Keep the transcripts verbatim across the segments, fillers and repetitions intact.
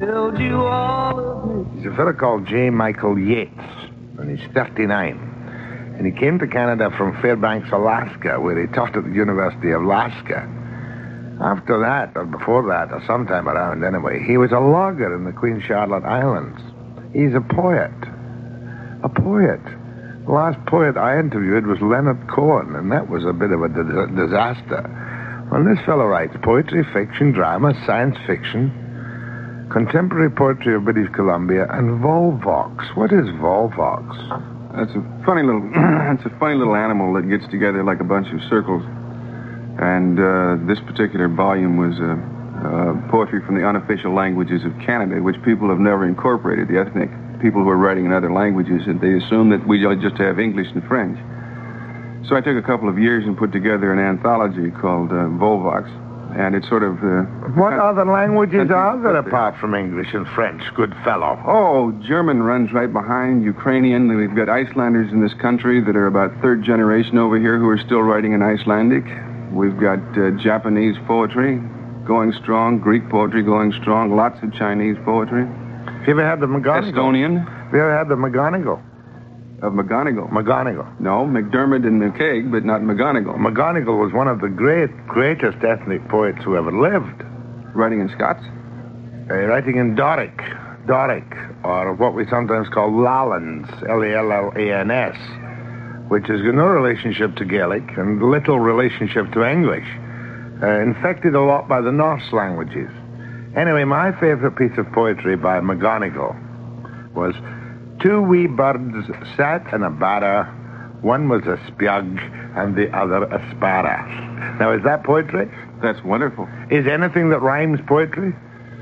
Told you all of me. He's a fellow called J. Michael Yates, and he's thirty-nine. And he came to Canada from Fairbanks, Alaska, where he taught at the University of Alaska. After that, or before that, or sometime around anyway, he was a logger in the Queen Charlotte Islands. He's a poet. A poet. The last poet I interviewed was Leonard Cohen, and that was a bit of a di- disaster. Well, this fellow writes poetry, fiction, drama, science fiction, contemporary poetry of British Columbia, and Volvox. What is Volvox? That's a funny little. It's a funny little animal that gets together like a bunch of circles. And uh, this particular volume was uh, uh, poetry from the unofficial languages of Canada, which people have never incorporated. The ethnic people who are writing in other languages, and they assume that we just have English and French. So I took a couple of years and put together an anthology called uh, Volvox. And it's sort of... Uh, what other languages are there apart from English and French, good fellow? Oh, German runs right behind, Ukrainian. We've got Icelanders in this country that are about third generation over here who are still writing in Icelandic. We've got uh, Japanese poetry going strong, Greek poetry going strong, lots of Chinese poetry. Have you ever had the McGonagall? Estonian. Have you ever had the McGonagall? Of McGonagall. McGonagall. No, McDermott and McCaig, but not McGonagall. McGonagall was one of the great, greatest ethnic poets who ever lived. Writing in Scots? Uh, writing in Doric. Doric, or what we sometimes call Lallans, L E L L A N S, which has no relationship to Gaelic and little relationship to English. Uh, infected a lot by the Norse languages. Anyway, my favorite piece of poetry by McGonagall was... Two wee birds sat in a barra. One was a spiag and the other a sparrow. Now, is that poetry? That's wonderful. Is anything that rhymes poetry?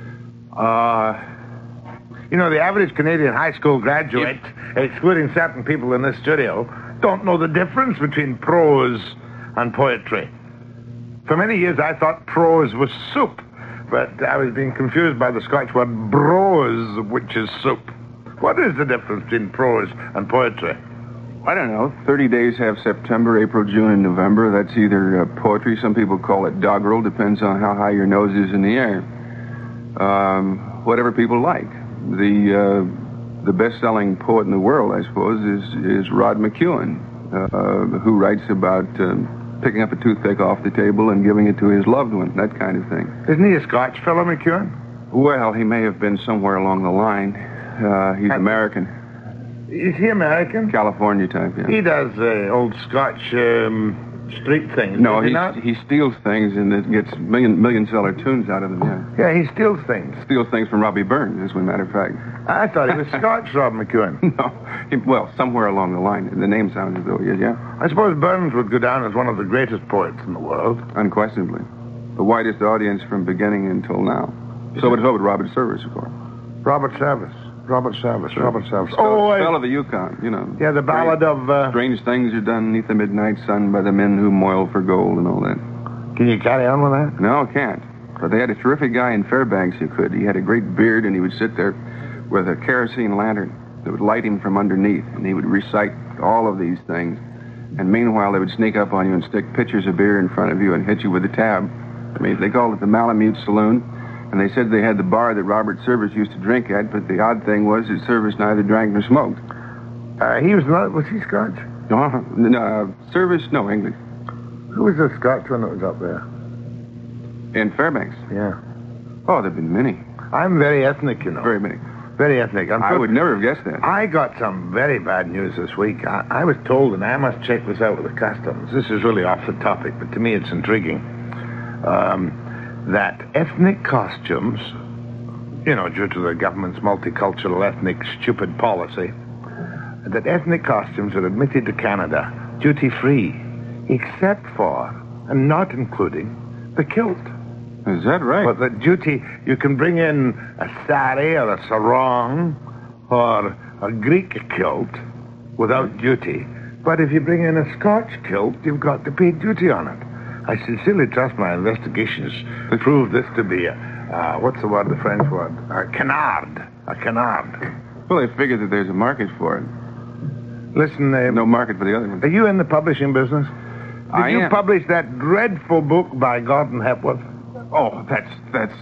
Uh, you know, the average Canadian high school graduate, if... excluding certain people in this studio, don't know the difference between prose and poetry. For many years, I thought prose was soup, but I was being confused by the Scotch word brose, which is soup. What is the difference between prose and poetry? I don't know. thirty days have September, April, June, and November. That's either uh, poetry. Some people call it doggerel. Depends on how high your nose is in the air. Um, whatever people like. The uh, the best-selling poet in the world, I suppose, is, is Rod McEwen, uh, who writes about uh, picking up a toothpick off the table and giving it to his loved one, that kind of thing. Isn't he a Scotch fellow, McEwen? Well, he may have been somewhere along the line. Uh, he's American. Is he American? California type, yeah. He does uh, old Scotch um, street things. No, he, he, not? he steals things and it gets million million seller tunes out of them, yeah. Yeah, he steals things. Steals things from Robbie Burns, as a matter of fact. I thought he was Scotch, Rob McEwen. No, he, well, somewhere along the line. The name sounds as though he is, yeah. I suppose Burns would go down as one of the greatest poets in the world. Unquestionably. The widest audience from beginning until now. So would, so would Robert Service, of course. Robert Service. Robert Service, sure. Robert Service. Oh, I... Fell of the Yukon, you know. Yeah, the ballad Strange, of... Uh... Strange things are done neath the midnight sun by the men who moil for gold and all that. Can you carry on with that? No, I can't. But they had a terrific guy in Fairbanks who could. He had a great beard, and he would sit there with a kerosene lantern that would light him from underneath, and he would recite all of these things. And meanwhile, they would sneak up on you and stick pitchers of beer in front of you and hit you with a tab. I mean, they called it the Malamute Saloon. And they said they had the bar that Robert Service used to drink at, but the odd thing was that Service neither drank nor smoked. Uh, he was not, was he Scotch? No, no, Service, no, English. Who was the Scotch one that was up there? In Fairbanks? Yeah. Oh, there've been many. I'm very ethnic, you know. Very many. Very ethnic. I'm I would never have guessed that. I got some very bad news this week. I, I was told, and I must check this out with the customs. This is really off the topic, but to me it's intriguing. Um... that ethnic costumes, you know, due to the government's multicultural ethnic stupid policy, that ethnic costumes are admitted to Canada duty-free, except for, and not including, the kilt. Is that right? But the duty, you can bring in a sari or a sarong or a Greek kilt without duty. But if you bring in a Scotch kilt, you've got to pay duty on it. I sincerely trust my investigations prove this to be a, uh, what's the word, the French word? A canard. A canard. Well, they figure that there's a market for it. Listen, uh, no market for the other one. Are you in the publishing business? Did I you am. publish that dreadful book by Gordon Hepworth? Oh, that's, that's,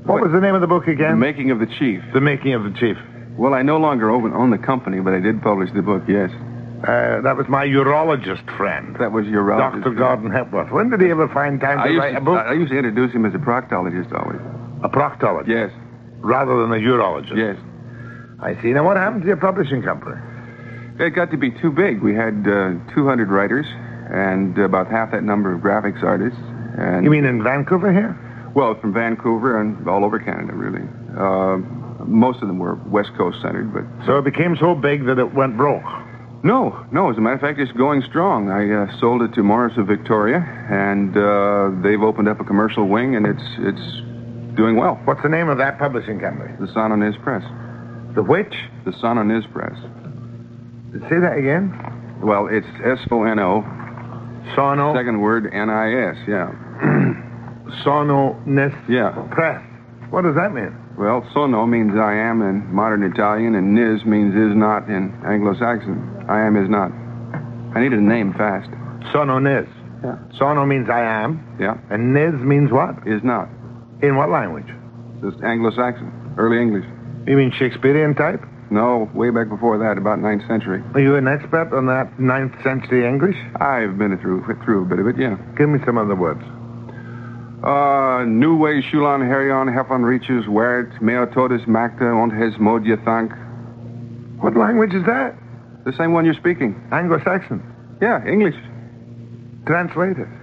What was the name of the book The again? Making of the Chief. The Making of the Chief. Well, I no longer own, own the company, but I did publish the book, yes. Uh, that was my urologist friend, That was your Doctor relative. Gordon Hepworth. When did he ever find time I to used write to, a book? I used to introduce him as a proctologist always. A proctologist? Yes, Rather than a urologist? yes. I see. Now, what happened to your publishing company? It got to be too big. We had uh, two hundred writers and about half that number of graphics artists. And You mean in Vancouver here? Well, from Vancouver and all over Canada, really. Uh, most of them were West Coast centered, but So it became so big that it went broke. no, no. As a matter of fact, it's going strong. I uh, sold it to Morris of Victoria, and uh, they've opened up a commercial wing, and it's it's doing well. What's the name of that publishing company? The Sono-Niz Press. The which? The Sono-Niz Press. Say that again. Well, it's S O N O. Sono. Second word N I S. Yeah. Sono Nis Yeah. Press. What does that mean? Well, sono means I am in modern Italian, and nis means is not in Anglo-Saxon. I am is not. I needed a name fast. Sono Nis. Yeah. Sono means I am, Yeah. and Nis means what? Is not. In what language? It's Anglo-Saxon. Early English. You mean Shakespearean type? No, way back before that, about ninth century. Are you an expert on that ninth century English? I've been through through a bit of it, yeah. Give me some other words. Uh, Nu way Schulan Herion Hefon Reaches Wert Meototis Macta und Hes Modja Thank. What language is that? The same one you're speaking. Anglo-Saxon. Yeah, English. Translate it.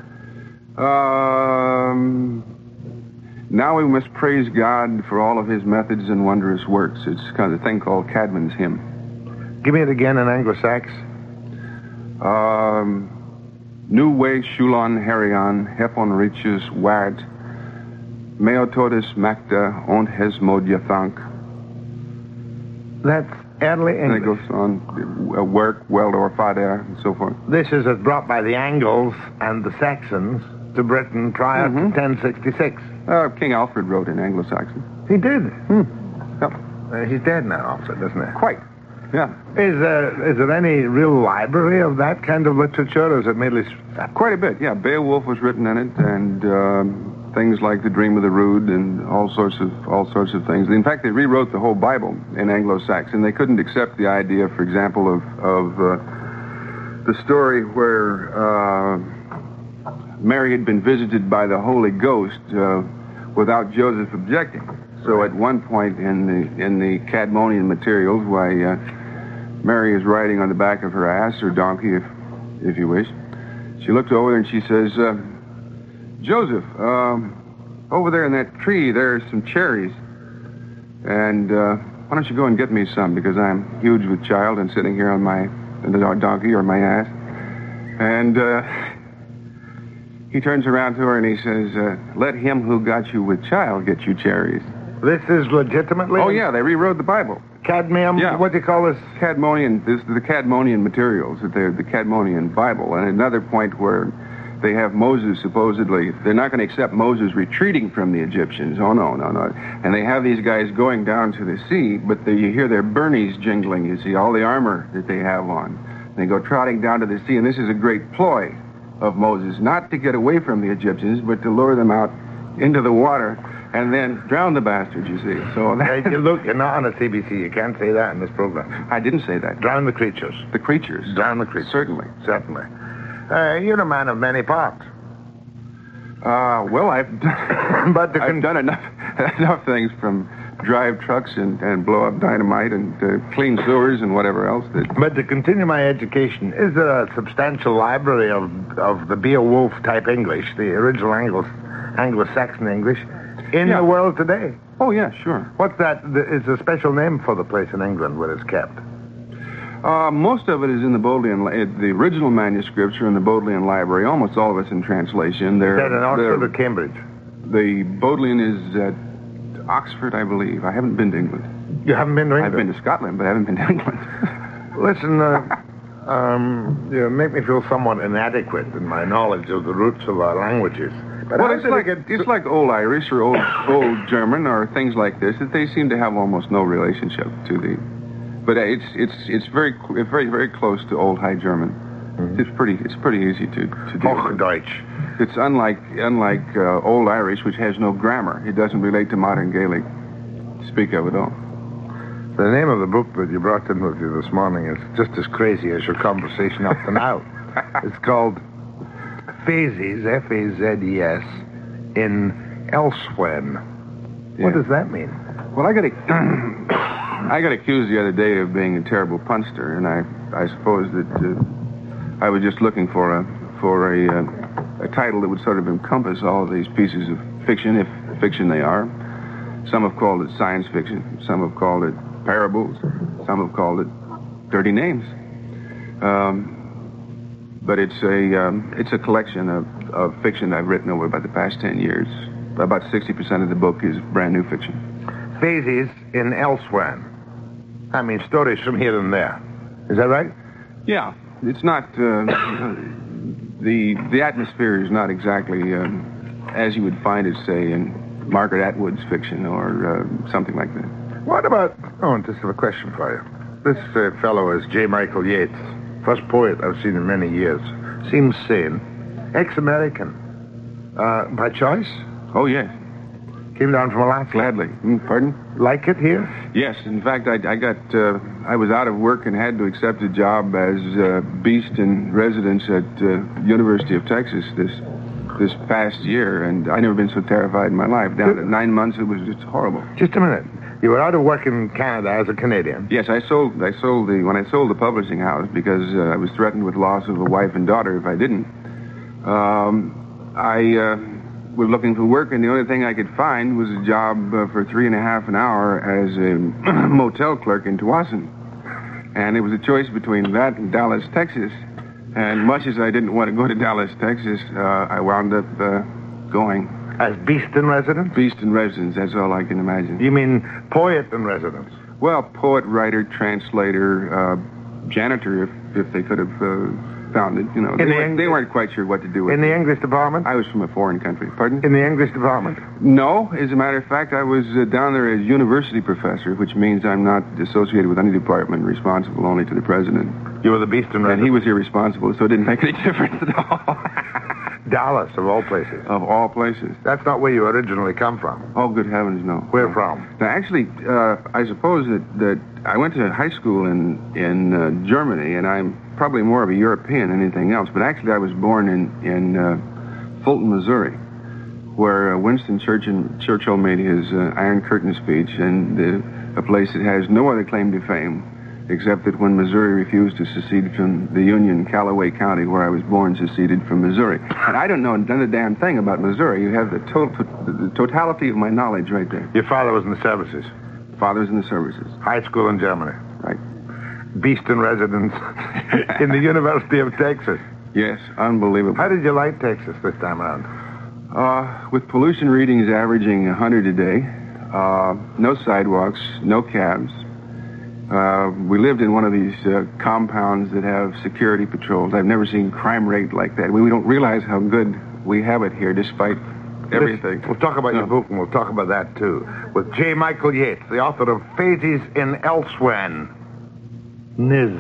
Um, now we must praise God for all of his methods and wondrous works. It's kind of a thing called Cadman's hymn. Give me it again in Anglo-Sax. Um, Nu way Schulan Herion Hefon Riches Wart Meototis Macta und Hes Modja Thank. That's early And it English. goes on, uh, work, weld, or fader, and so forth. This is as brought by the Angles and the Saxons to Britain prior Mhm. to ten sixty-six. Uh, King Alfred wrote in Anglo-Saxon. He did. Hmm. Yep. Uh, he's dead now, Alfred, isn't he? Quite. Yeah. Is there, is there any real library of that kind of literature, or is it merely... Quite a bit, yeah. Beowulf was written in it, and um, things like The Dream of the Rood, and all sorts of all sorts of things. In fact, they rewrote the whole Bible in Anglo-Saxon. They couldn't accept the idea, for example, of of uh, the story where uh, Mary had been visited by the Holy Ghost uh, without Joseph objecting. So at one point in the in the Cadmonian materials, why uh, Mary is riding on the back of her ass or donkey, if if you wish. She looked over and she says, uh, Joseph, um, over there in that tree, there's some cherries. And uh, why don't you go and get me some, because I'm huge with child and sitting here on my the donkey or my ass. And uh, he turns around to her and he says, uh, let him who got you with child get you cherries. This is legitimately... Oh, yeah, they rewrote the Bible. Cadmium, Yeah. what do you call this? Cadmonian, this the Cadmonian materials, that they're the Cadmonian Bible. And another point where they have Moses supposedly, they're not going to accept Moses retreating from the Egyptians. Oh, no, no, no. And they have these guys going down to the sea, but the, you hear their burnies jingling, you see, all the armor that they have on. They go trotting down to the sea, and this is a great ploy of Moses, not to get away from the Egyptians, but to lure them out into the water and then drown the bastards, you see. So that, Hey, look, you're not on a C B C. You can't say that in this program. I didn't say that. Drown the creatures. The creatures. Drown the creatures. Certainly. Certainly. Uh, you're a man of many parts. Uh, well, I've done, But the I've con- done enough enough things, from drive trucks and, and blow up dynamite and uh, clean sewers and whatever else. That But to continue my education, is there a substantial library of, of the Beowulf type English, the original Anglo, Anglo-Saxon English, in Yeah. the world today? Oh yeah, sure. What's that? Is a special name for the place in England where it's kept? Uh, most of it is in the Bodleian. Li- The original manuscripts are in the Bodleian Library. Almost all of it's in translation. They're, Is that in Oxford they're- or Cambridge? The Bodleian is at Oxford, I believe. I haven't been to England. You haven't been to I've England? been to Scotland, but I haven't been to England. Listen, uh, um, you make me feel somewhat inadequate in my knowledge of the roots of our languages. But Well, how it's did like it get it's like old Irish or old old German or things like this, that they seem to have almost no relationship to the. But it's it's it's very it's very very close to Old High German. Mm-hmm. It's pretty. It's pretty easy to to do. Hochdeutsch. It's unlike unlike uh, Old Irish, which has no grammar. It doesn't relate to modern Gaelic. To speak of it all. The name of the book that you brought in with you this morning is just as crazy as your conversation up to now. It's called Phases, F A Z E S, in Elsewhere. Yeah. What does that mean? Well, I got I got accused the other day of being a terrible punster, and I I suppose that uh, I was just looking for a for a uh, a title that would sort of encompass all of these pieces of fiction, if fiction they are. Some have called it science fiction. Some have called it parables. Some have called it dirty names. Um, but it's a um, it's a collection of, of fiction I've written over about the past ten years. About sixty percent of the book is brand new fiction. Phases in Elsewhere. I mean, stories from here and there. Is that right? Yeah. It's not... Uh, the the atmosphere is not exactly um, as you would find it, say, in Margaret Atwood's fiction or uh, something like that. What about... Oh, and just have a question for you. This uh, fellow is J. Michael Yates. First poet I've seen in many years. Seems sane. Ex-American. Uh, by choice? Oh, yes. Came down from Alaska. Gladly. Mm, pardon? Like it here? Yes. In fact, I, I got... Uh, I was out of work and had to accept a job as uh, beast in residence at uh, University of Texas this this past year, and I've never been so terrified in my life. Down to nine months, it was just horrible. Just a minute. You were out of work in Canada as a Canadian. Yes, I sold. I sold the when I sold the publishing house because uh, I was threatened with loss of a wife and daughter if I didn't. Um, I uh, was looking for work, and the only thing I could find was a job uh, for three and a half an hour as a motel clerk in Tawasin, and it was a choice between that and Dallas, Texas. And much as I didn't want to go to Dallas, Texas, uh, I wound up uh, going. As beast in residence? Beast in residence, that's all I can imagine. You mean poet in residence? Well, poet, writer, translator, uh, janitor, if, if they could have uh, found it. You know, they, the weren't, Eng- they weren't quite sure what to do with it. In the English department? I was from a foreign country. Pardon? In the English department? No. As a matter of fact, I was uh, down there as university professor, which means I'm not associated with any department, responsible only to the president. You were the beast in residence? And he was irresponsible, so it didn't make any difference at all. Dallas, of all places. Of all places. That's not where you originally come from. Oh, good heavens, no. Where no. from? Now, actually, uh, I suppose that, that I went to high school in, in uh, Germany, and I'm probably more of a European than anything else, but actually I was born in, in uh, Fulton, Missouri, where uh, Winston Churchill, Churchill made his uh, Iron Curtain speech, and uh, a place that has no other claim to fame, except that when Missouri refused to secede from the Union, Callaway County, where I was born, seceded from Missouri. And I don't know another damn thing about Missouri. You have the, to- the totality of my knowledge right there. Your father was in the services? Father's in the services. High school in Germany? Right. Beast in residence in the University of Texas? Yes, unbelievable. How did you like Texas this time around? Uh, with pollution readings averaging one hundred a day, uh, no sidewalks, no cabs. Uh, we lived in one of these uh, compounds that have security patrols. I've never seen crime rate like that. We, we don't realize how good we have it here, despite everything. We'll talk about no. your book, and we'll talk about that, too. With J. Michael Yates, the author of Phases in Elsewhere. Niz.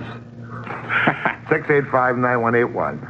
six eight five, nine one eight one.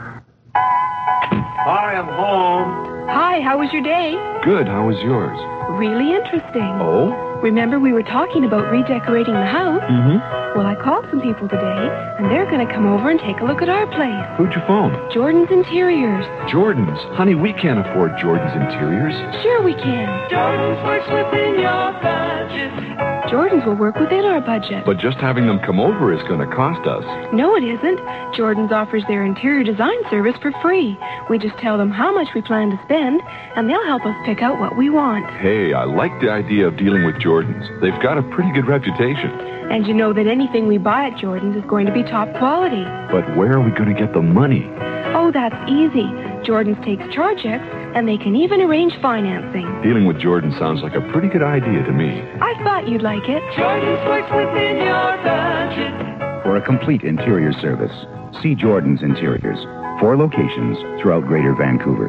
Hi, I'm home. Hi, how was your day? Good, how was yours? Really interesting. Oh? Remember we were talking about redecorating the house? Mm-hmm. Well, I called some people today, and they're going to come over and take a look at our place. Who'd you phone? Jordan's Interiors. Jordan's? Honey, we can't afford Jordan's Interiors. Sure we can. Jordan's works within your budget. Jordan's will work within our budget. But just having them come over is going to cost us. No, it isn't. Jordan's offers their interior design service for free. We just tell them how much we plan to spend, and they'll help us pick out what we want. Hey, I like the idea of dealing with Jordan's. They've got a pretty good reputation. And you know that anything we buy at Jordan's is going to be top quality. But where are we going to get the money? Oh, that's easy. Jordan's takes charge checks, and they can even arrange financing. Dealing with Jordan sounds like a pretty good idea to me. I thought you'd like it. Jordan's works within your budget. For a complete interior service, see Jordan's Interiors. Four locations throughout Greater Vancouver.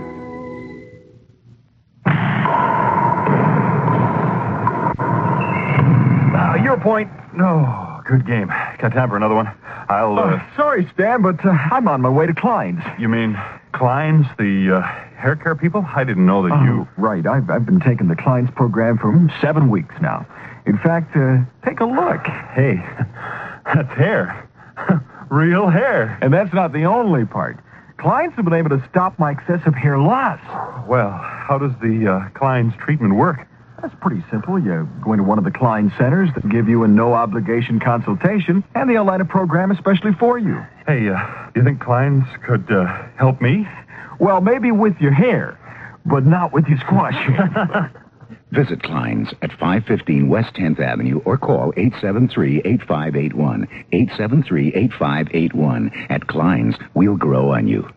Uh, your point. No, good game. Got time for another one? I'll, uh... Uh, sorry, Stan, but uh, I'm on my way to Klein's. You mean Klein's, the uh, hair care people? I didn't know that Oh, you... right. I've, I've been taking the Klein's program for mm, seven weeks now. In fact, uh, take a look. Hey, that's hair. Real hair. And that's not the only part. Klein's have been able to stop my excessive hair loss. Well, how does the uh, Klein's treatment work? That's pretty simple. You go into one of the Klein centers that give you a no-obligation consultation, and they'll line a program especially for you. Hey, uh, do you think Klein's could uh, help me? Well, maybe with your hair, but not with your squash. Visit Klein's at five fifteen West tenth Avenue or call eight seven three, eight five eight one. eight seven three, eight five eight one. At Klein's, we'll grow on you.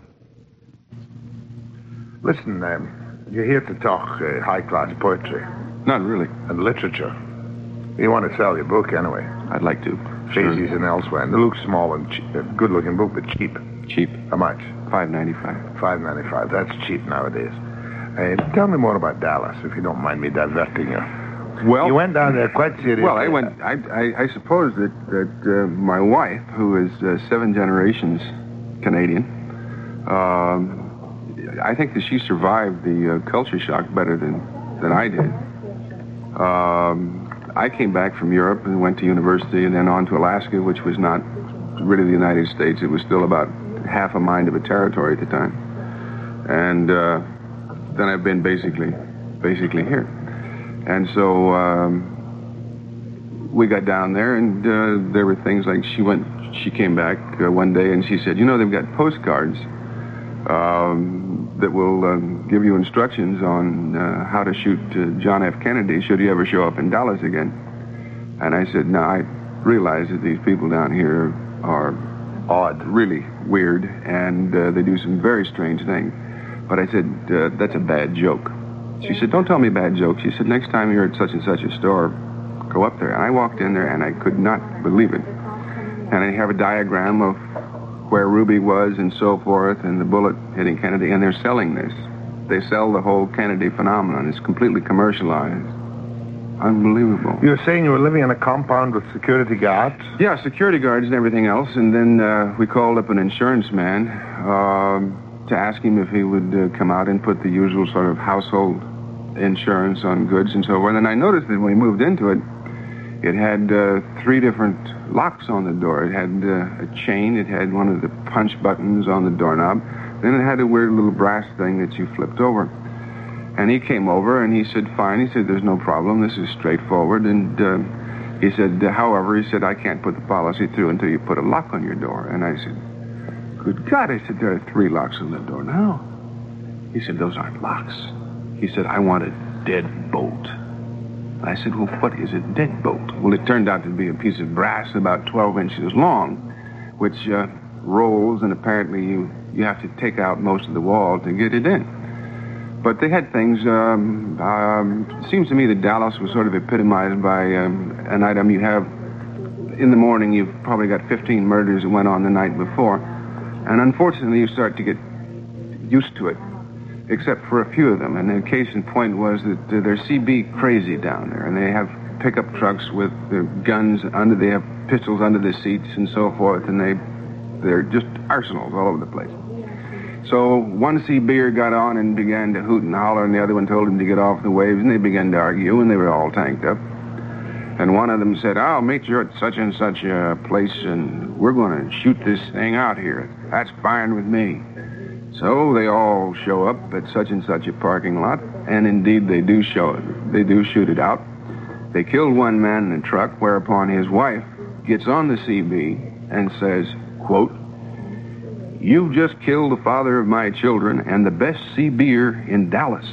Listen, um, you're here to talk uh, high-class poetry Not really. and literature. You want to sell your book anyway. I'd like to. Faces and elsewhere. And it looks small and che- a good-looking book, but cheap. Cheap. How much? five ninety-five. five ninety-five. That's cheap nowadays. Uh, tell me more about Dallas, if you don't mind me diverting you. Well, You went down there quite seriously. well, I went. I, I, I suppose that that uh, my wife, who is uh, seven generations Canadian, um, I think that she survived the uh, culture shock better than than I did. Um, I came back from Europe and went to university, and then on to Alaska, which was not really the United States. It was still about half a mind of a territory at the time, and. Uh, Then I've been basically, basically here, and so um, we got down there, and uh, there were things like she went, she came back uh, one day, and she said, "You know, they've got postcards um, that will um, give you instructions on uh, how to shoot uh, John F. Kennedy should he ever show up in Dallas again." And I said, "No, I realize that these people down here are odd, really weird, and uh, they do some very strange things." But I said, uh, that's a bad joke. She said, don't tell me bad jokes. She said, next time you're at such and such a store, go up there. And I walked in there, and I could not believe it. And I have a diagram of where Ruby was and so forth, and the bullet hitting Kennedy, and they're selling this. They sell the whole Kennedy phenomenon. It's completely commercialized. Unbelievable. You were saying you were living in a compound with security guards? Yeah, security guards and everything else. And then uh, we called up an insurance man, um... to ask him if he would uh, come out and put the usual sort of household insurance on goods and so forth. And I noticed that when we moved into it, it had uh, three different locks on the door. It had uh, a chain. It had one of the punch buttons on the doorknob. Then it had a weird little brass thing that you flipped over. And he came over and he said, fine. He said, there's no problem. This is straightforward. And uh, he said, however, he said, I can't put the policy through until you put a lock on your door. And I said, good God, I said, there are three locks on the door now. He said, those aren't locks. He said, I want a deadbolt. I said, well, what is a deadbolt? Well, it turned out to be a piece of brass about twelve inches long, which uh, rolls, and apparently you, you have to take out most of the wall to get it in. But they had things, um, um, it seems to me that Dallas was sort of epitomized by um, an item you have, in the morning, you've probably got fifteen murders that went on the night before. And unfortunately, you start to get used to it, except for a few of them. And the case in point was that uh, they're C B crazy down there, and they have pickup trucks with uh, guns under, they have pistols under the seats and so forth, and they, they're just arsenals all over the place. So one C B'er got on and began to hoot and holler, and the other one told him to get off the waves, and they began to argue, and they were all tanked up. And one of them said, I'll meet you at such and such a place, and we're going to shoot this thing out here. That's fine with me. So they all show up at such and such a parking lot, and indeed they do show it. They do shoot it out. They killed one man in a truck, whereupon his wife gets on the C B and says, quote, you've just killed the father of my children and the best C B'er in Dallas.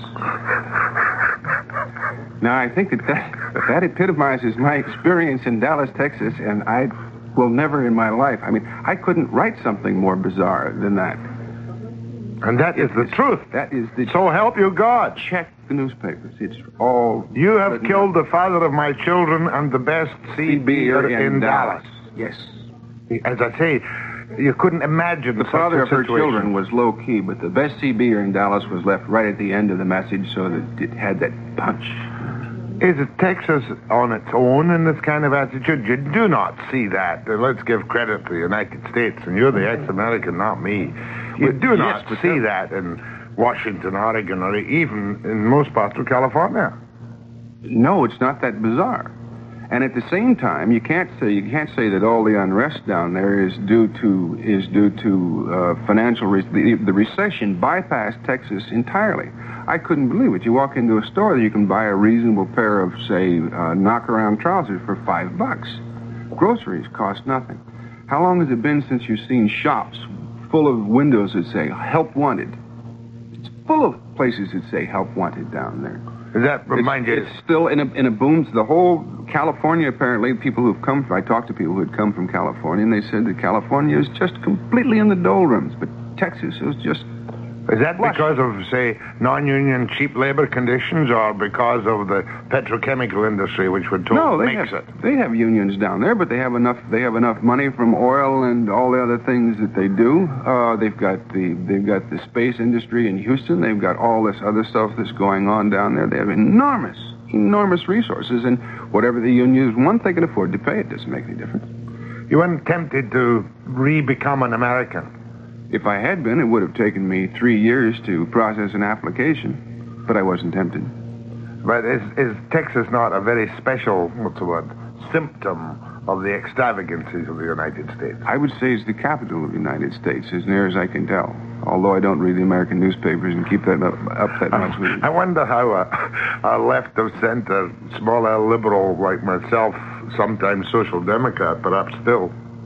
Now, I think that, that that epitomizes my experience in Dallas, Texas, and I will never in my life. I mean, I couldn't write something more bizarre than that. And that is the truth. That is the... So help you God. Check the newspapers. It's all... You have killed the father of my children and the best C B'er in, in Dallas. Yes. As I say, you couldn't imagine the father of her children was low key, but the best C B'er in Dallas was left right at the end of the message so that it had that punch. Is it Texas on its own in this kind of attitude? You do not see that. Uh, Let's give credit to the United States, and you're the ex-American, not me. You Well, do yes, not but see that- that in Washington, Oregon, or even in most parts of California. No, it's not that bizarre. And at the same time, you can't say you can't say that all the unrest down there is due to is due to uh, financial re- the, the recession bypassed Texas entirely. I couldn't believe it. You walk into a store, you can buy a reasonable pair of, say, uh, knock-around trousers for five bucks. Groceries cost nothing. How long has it been since you've seen shops full of windows that say "Help Wanted"? It's full of places that say "Help Wanted" down there. Does that remind it's, you? It's still in a, in a boom. The whole California, apparently, people who've come from, I talked to people who had come from California, and they said that California is just completely in the doldrums. But Texas is just... Is that because of, say, non-union cheap labor conditions, or because of the petrochemical industry, which we're told No, they makes have, it? they have unions down there, but they have enough. They have enough money from oil and all the other things that they do. Uh, they've got the they've got the space industry in Houston. They've got all this other stuff that's going on down there. They have enormous, enormous resources, and whatever the unions want, they can afford to pay. It doesn't make any difference. You weren't tempted to re-become an American? If I had been, it would have taken me three years to process an application, but I wasn't tempted. But is, is Texas not a very special, what's the word, symptom of the extravagancies of the United States? I would say it's the capital of the United States, as near as I can tell. Although I don't read the American newspapers and keep that up, up that much with it. I wonder how a, a left of center, small L liberal like myself, sometimes social democrat, perhaps still,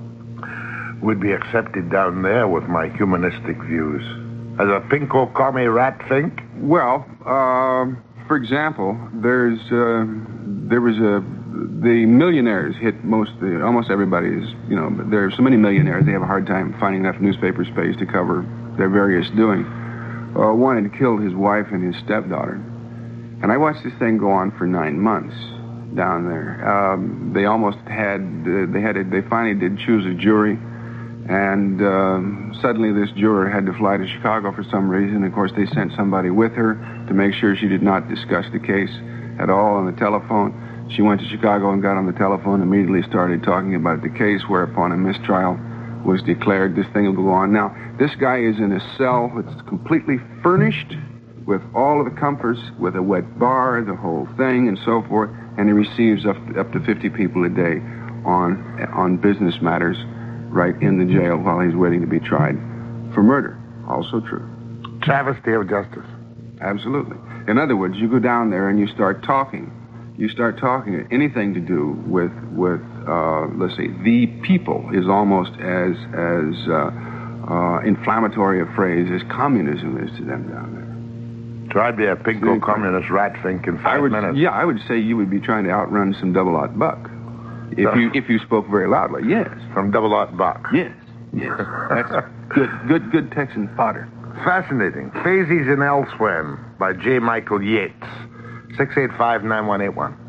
would be accepted down there with my humanistic views. As a pinko commie rat think? Well, uh, for example, there's uh, there was a the millionaires hit most the, almost everybody's. You know, there are so many millionaires they have a hard time finding enough newspaper space to cover their various doing. Uh, one had killed his wife and his stepdaughter, and I watched this thing go on for nine months down there. Um, they almost had uh, they had a, they finally did choose a jury. And um, suddenly this juror had to fly to Chicago for some reason. Of course, they sent somebody with her to make sure she did not discuss the case at all on the telephone. She went to Chicago and got on the telephone, immediately started talking about the case, whereupon a mistrial was declared. This thing will go on. Now, this guy is in a cell that's completely furnished with all of the comforts, with a wet bar, the whole thing, and so forth, and he receives up to, up to fifty people a day on on business matters right in the jail while he's waiting to be tried for murder. Also true. Travesty of justice. Absolutely. In other words, you go down there and you start talking. You start talking. Anything to do with, with uh, let's say, the people is almost as as uh, uh, inflammatory a phrase as communism is to them down there. So I'd be a pinko See, communist rat think in five I would, minutes. yeah, I would say you would be trying to outrun some double-aught buck. If you if you spoke very loudly, yes. From Double Aught Buck. Yes, yes. That's good, good, good Texan fodder. Fascinating. Phases in Elsewhere by J. Michael Yates. six eight five, nine one eight one.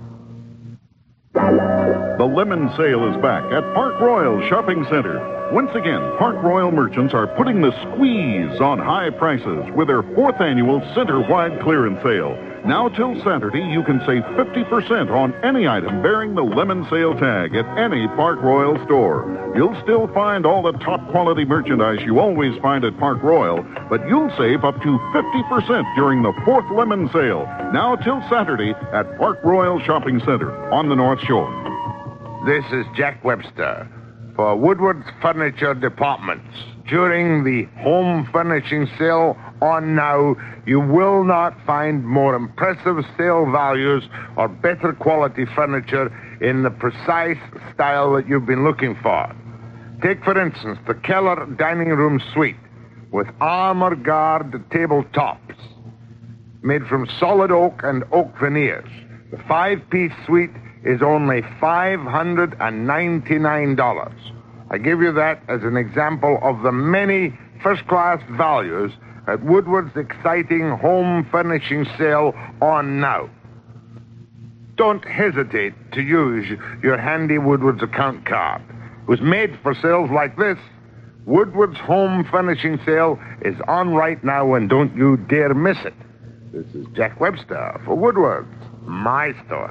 The lemon sale is back at Park Royal Shopping Center. Once again, Park Royal merchants are putting the squeeze on high prices with their fourth annual center-wide clearance sale. Now till Saturday, you can save fifty percent on any item bearing the lemon sale tag at any Park Royal store. You'll still find all the top-quality merchandise you always find at Park Royal, but you'll save up to fifty percent during the fourth lemon sale. Now till Saturday at Park Royal Shopping Center on the North Shore. This is Jack Webster for Woodward's Furniture Departments. During the home furnishing sale on now, you will not find more impressive sale values or better quality furniture in the precise style that you've been looking for. Take, for instance, the Keller Dining Room Suite with armor guard tabletops made from solid oak and oak veneers. The five-piece suite is only five hundred ninety-nine dollars. I give you that as an example of the many first-class values at Woodward's exciting home furnishing sale on now. Don't hesitate to use your handy Woodward's account card. It was made for sales like this. Woodward's home furnishing sale is on right now, and don't you dare miss it. This is Jack Webster for Woodward's My store.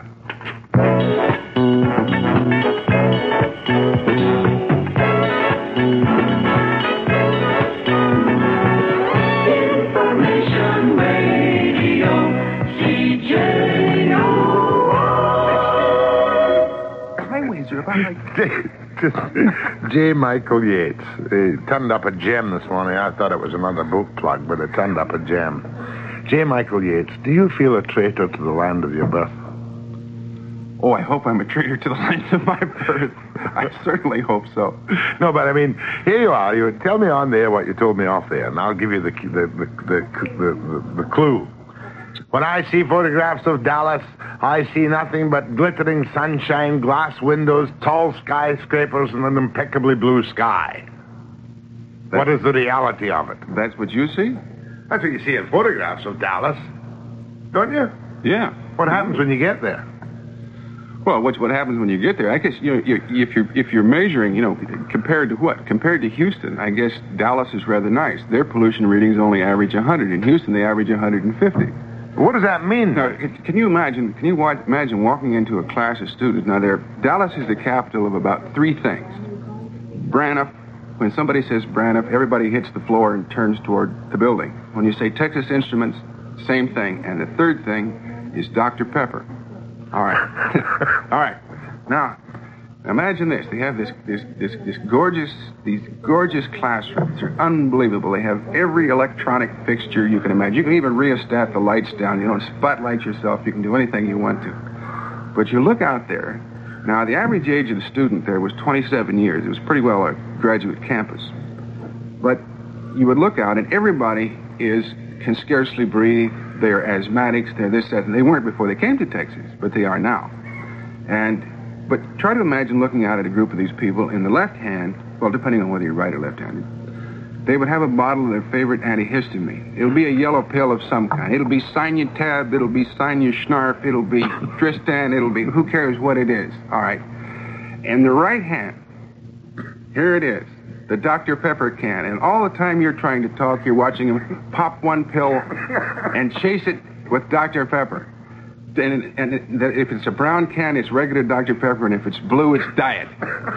Information Radio, C J O. Highways are about like... J. Michael Yates. He turned up a gem this morning. I thought it was another book plug, but it turned up a gem. J. Michael Yates, do you feel a traitor to the land of your birth? Oh, I hope I'm a traitor to the land of my birth. I certainly hope so. No, but I mean, here you are. You tell me on there what you told me off there, and I'll give you the the the the, the, the, the clue. When I see photographs of Dallas, I see nothing but glittering sunshine, glass windows, tall skyscrapers, and an impeccably blue sky. That's, what is the reality of it? That's what you see? That's what you see in photographs of Dallas, don't you? Yeah. What happens when you get there? Well, what's what happens when you get there? I guess you know, you, if you're if you're measuring, you know, compared to what? Compared to Houston, I guess Dallas is rather nice. Their pollution readings only average one hundred. In Houston, they average one hundred fifty. What does that mean? Now, can you imagine? Can you watch, imagine walking into a class of students? Now, there, Dallas is the capital of about three things. Braniff. When somebody says Braniff, everybody hits the floor and turns toward the building. When you say Texas Instruments, same thing. And the third thing is Doctor Pepper. All right. All right. Now, imagine this. They have this, this, this, this gorgeous, these gorgeous classrooms. They're unbelievable. They have every electronic fixture you can imagine. You can even rheostat the lights down. You don't spotlight yourself. You can do anything you want to. But you look out there. Now, the average age of the student there was twenty-seven years. It was pretty well a graduate campus. But you would look out, and everybody is can scarcely breathe. They're asthmatics. They're this, that. And they weren't before they came to Texas, but they are now. And but try to imagine looking out at a group of these people. In the left hand, well, depending on whether you're right or left-handed, they would have a bottle of their favorite antihistamine. It'll be a yellow pill of some kind. It'll be Sinutab. It'll be Sinusnarf. It'll be Tristan. It'll be who cares what it is. All right. In the right hand, here it is, the Doctor Pepper can. And all the time you're trying to talk, you're watching him pop one pill and chase it with Doctor Pepper. And, and it, if it's a brown can, it's regular Doctor Pepper, and if it's blue, it's Diet.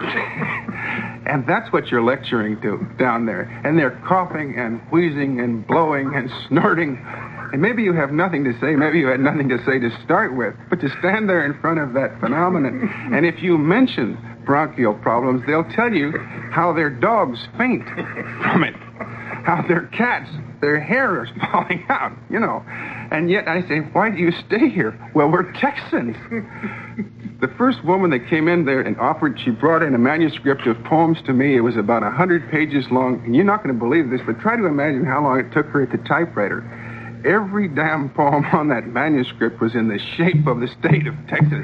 And that's what you're lecturing to down there. And they're coughing and wheezing and blowing and snorting. And maybe you have nothing to say. Maybe you had nothing to say to start with. But to stand there in front of that phenomenon, and if you mention bronchial problems, they'll tell you how their dogs faint from it. How their cats, their hair is falling out, you know. And yet I say, why do you stay here? Well, we're Texans. The first woman that came in there and offered, she brought in a manuscript of poems to me. It was about one hundred pages long. And you're not going to believe this, but try to imagine how long it took her at the typewriter. Every damn poem on that manuscript was in the shape of the state of Texas.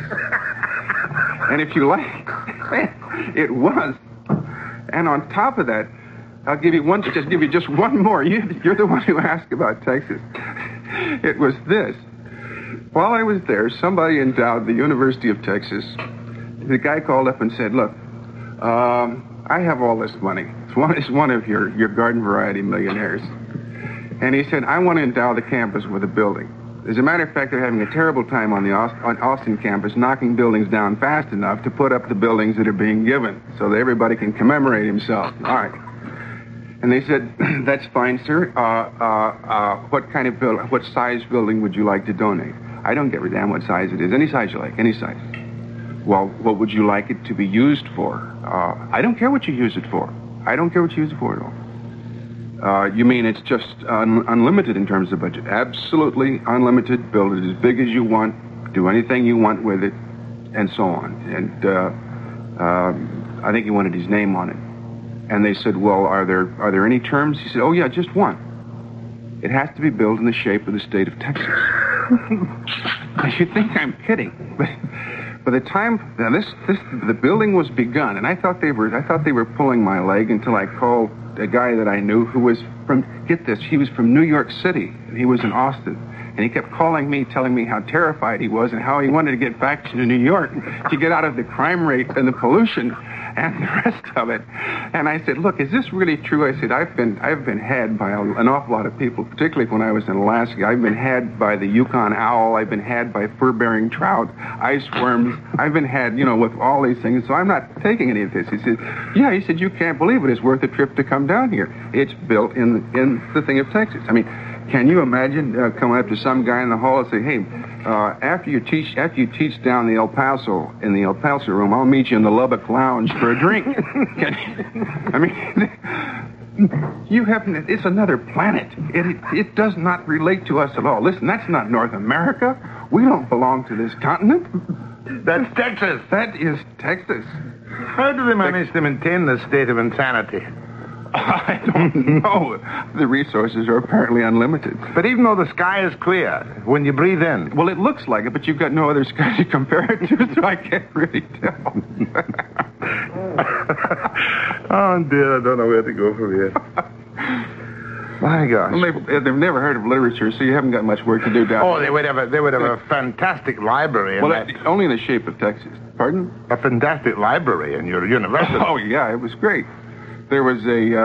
And if you like, it was. And on top of that, I'll give you one, just give you just one more. You, you're the one who asked about Texas. It was this. While I was there, somebody endowed the University of Texas. The guy called up and said, look, um, I have all this money. It's one, it's one of your, your garden variety millionaires. And he said, I want to endow the campus with a building. As a matter of fact, they're having a terrible time on the Aust- on Austin campus, knocking buildings down fast enough to put up the buildings that are being given so that everybody can commemorate himself. All right. And they said, that's fine, sir. Uh, uh, uh, what kind of build, what size building would you like to donate? I don't give a damn what size it is. Any size you like, any size. Well, what would you like it to be used for? Uh, I don't care what you use it for. I don't care what you use it for at all. Uh, you mean it's just un- unlimited in terms of budget? Absolutely unlimited. Build it as big as you want. Do anything you want with it, and so on. And uh, uh, I think he wanted his name on it. And they said, well, are there are there any terms? He said, oh, yeah, just one. It has to be built in the shape of the state of Texas. You think I'm kidding. But by the time now this, this the building was begun, and I thought they were I thought they were pulling my leg until I called a guy that I knew who was from, get this, he was from New York City. He was in Austin. And he kept calling me, telling me how terrified he was and how he wanted to get back to New York to get out of the crime rate and the pollution and the rest of it. And I said, look, is this really true? I said, I've been I've been had by a, an awful lot of people, particularly when I was in Alaska. I've been had by the Yukon owl. I've been had by fur-bearing trout, ice worms. I've been had, you know, with all these things. So I'm not taking any of this. He said, yeah, he said, you can't believe it. It's worth a trip to come down here. It's built in, in the thing of Texas. I mean, can you imagine uh, coming up to some guy in the hall and say, hey, uh, after you teach after you teach down the El Paso, in the El Paso room, I'll meet you in the Lubbock Lounge for a drink. Can, I mean, you haven't, it's another planet. It, it, it does not relate to us at all. Listen, that's not North America. We don't belong to this continent. That's Texas. That is Texas. How do they manage to maintain this state of insanity? I don't know. The resources are apparently unlimited. But even though the sky is clear, when you breathe in... Well, it looks like it, but you've got no other sky to compare it to, so I can't really tell. Oh, dear, I don't know where to go from here. My gosh. Well, they've, they've never heard of literature, so you haven't got much work to do down Oh, there. they would have a, they would have a fantastic library. Well, in it, only in the shape of Texas. Pardon? A fantastic library in your university. Oh, yeah, it was great. There was a,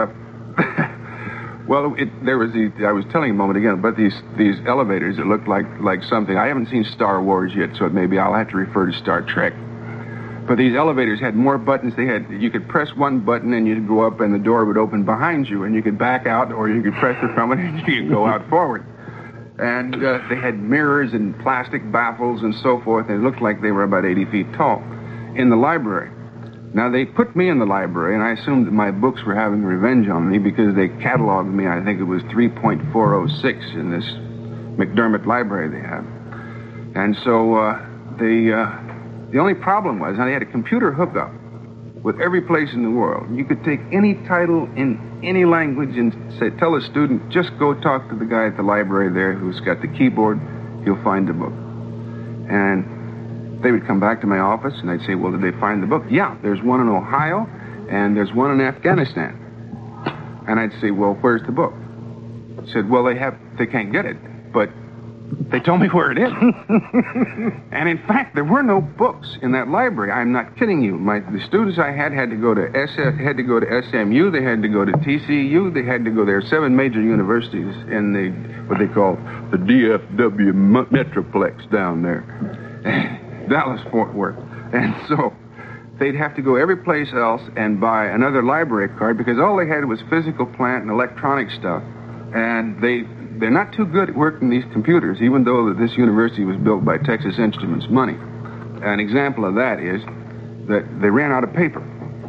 uh, well, it, there was the, I was telling you a moment ago, but these these elevators that looked like, like something, I haven't seen Star Wars yet, so maybe I'll have to refer to Star Trek. But these elevators had more buttons. They had, you could press one button and you'd go up and the door would open behind you, and you could back out, or you could press it from it and you could go out forward. And uh, they had mirrors and plastic baffles and so forth, and it looked like they were about eighty feet tall in the library. Now, they put me in the library, and I assumed that my books were having revenge on me because they cataloged me, I think it was three point four oh six in this McDermott library they have. And so uh, they, uh, the only problem was, now they had a computer hookup with every place in the world. You could take any title in any language and say, tell a student, just go talk to the guy at the library there who's got the keyboard, he'll find the book. And they would come back to my office, and I'd say, well, did they find the book? Yeah, there's one in Ohio, and there's one in Afghanistan. And I'd say, well, where's the book? He said, well, they have, they can't get it, but they told me where it is. And in fact, there were no books in that library. I'm not kidding you. My, the students I had had to go to S F, had to go to S M U, they had to go to T C U, they had to go, there are seven major universities in the, what they call the D F W Metroplex down there. Dallas, Fort Worth. And so they'd have to go every place else and buy another library card because all they had was physical plant and electronic stuff. And they, they're not too good at working these computers, even though this university was built by Texas Instruments money. An example of that is that they ran out of paper.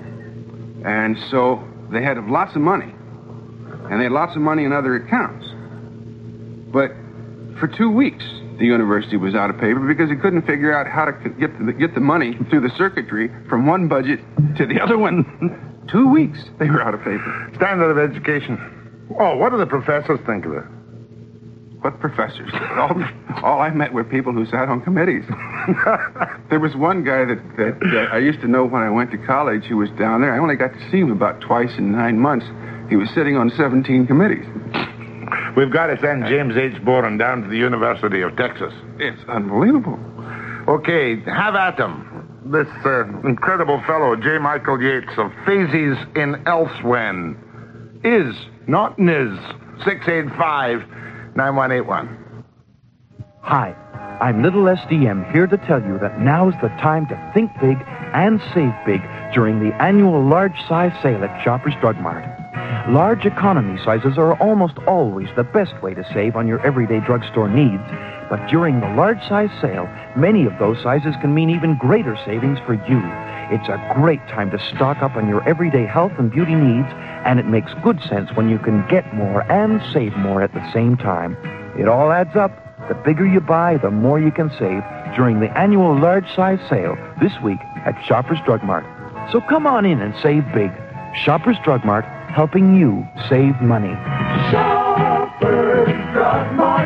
And so they had lots of money. And they had lots of money in other accounts. But for two weeks, the university was out of paper because it couldn't figure out how to get the, get the money through the circuitry from one budget to the other one. Two weeks, they were out of paper. Standard of education. Oh, what do the professors think of it? What professors? All, all I met were people who sat on committees. There was one guy that, that, that I used to know when I went to college who was down there. I only got to see him about twice in nine months. He was sitting on seventeen committees. We've got to send James H. Boren down to the University of Texas. It's unbelievable. Okay, have at him. This uh, incredible fellow, J. Michael Yates of Phases in Elsewhen. Is, not Niz. six eight five, nine one eight one. Hi, I'm Little S D M here to tell you that now's the time to think big and save big during the annual large size sale at Shoppers Drug Mart. Large economy sizes are almost always the best way to save on your everyday drugstore needs. But during the large size sale, many of those sizes can mean even greater savings for you. It's a great time to stock up on your everyday health and beauty needs, and it makes good sense when you can get more and save more at the same time. It all adds up. The bigger you buy, the more you can save during the annual large size sale this week at Shoppers Drug Mart. So come on in and save big. Shoppers Drug Mart, helping you save money. Shoppers Drug Mart.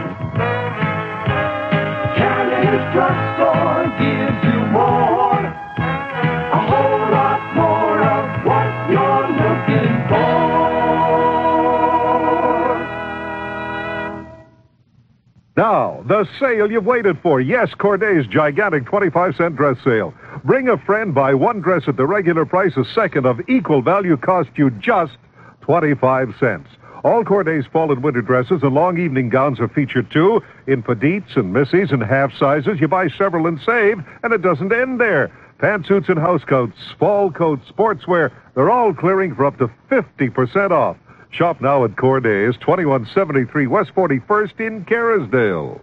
Canada's drugstore gives you more. A whole lot more of what you're looking for. Now, the sale you've waited for. Yes, Corday's gigantic twenty-five cent dress sale. Bring a friend, buy one dress at the regular price, a second of equal value cost you just twenty-five cents. All Corday's fall and winter dresses and long evening gowns are featured, too, in petites and missies and half sizes. You buy several and save, and it doesn't end there. Pantsuits and housecoats, fall coats, sportswear, they're all clearing for up to fifty percent off. Shop now at Corday's, twenty-one seventy-three West forty-first in Kerrisdale.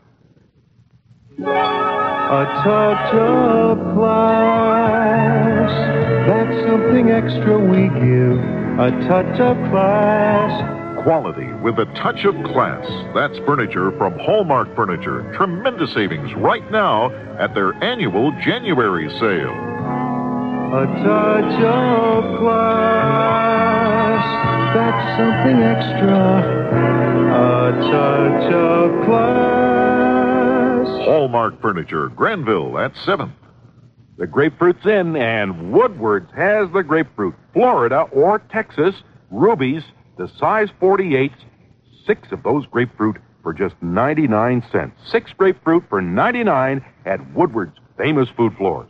A touch of class, that's something extra we give. A touch of class. Quality with a touch of class. That's furniture from Hallmark Furniture. Tremendous savings right now at their annual January sale. A touch of class, that's something extra. A touch of class. Hallmark Furniture, Granville at seventh. The grapefruit's in, and Woodward's has the grapefruit. Florida or Texas, rubies, the size forty-eights, six of those grapefruit for just ninety-nine cents. Six grapefruit for ninety-nine at Woodward's famous food floors.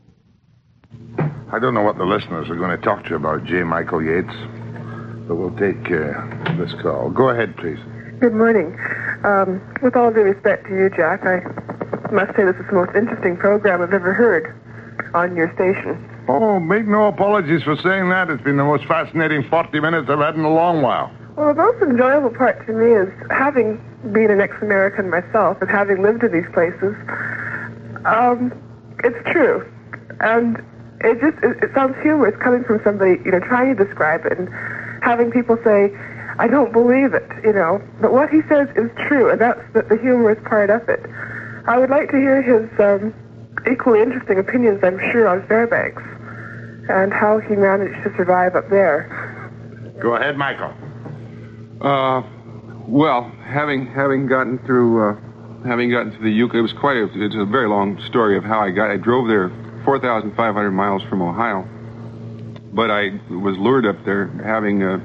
I don't know what the listeners are going to talk to you about, J. Michael Yates, but we'll take uh, this call. Go ahead, please. Good morning. Um, with all due respect to you, Jack, I must say this is the most interesting program I've ever heard on your station. Oh, make no apologies for saying that. It's been the most fascinating forty minutes I've had in a long while. Well, the most enjoyable part to me is having been an ex-American myself and having lived in these places. Um, it's true. And it just, it, it sounds humorous coming from somebody, you know, trying to describe it and having people say, I don't believe it, you know. But what he says is true, and that's the, the humorous part of it. I would like to hear his um, equally interesting opinions, I'm sure, on Fairbanks and how he managed to survive up there. Go ahead, Michael. Uh, well, having having gotten through uh, having gotten to the Yukon, it was quite a, it's a very long story of how I got. I drove there four thousand five hundred miles from Ohio, but I was lured up there having. Uh,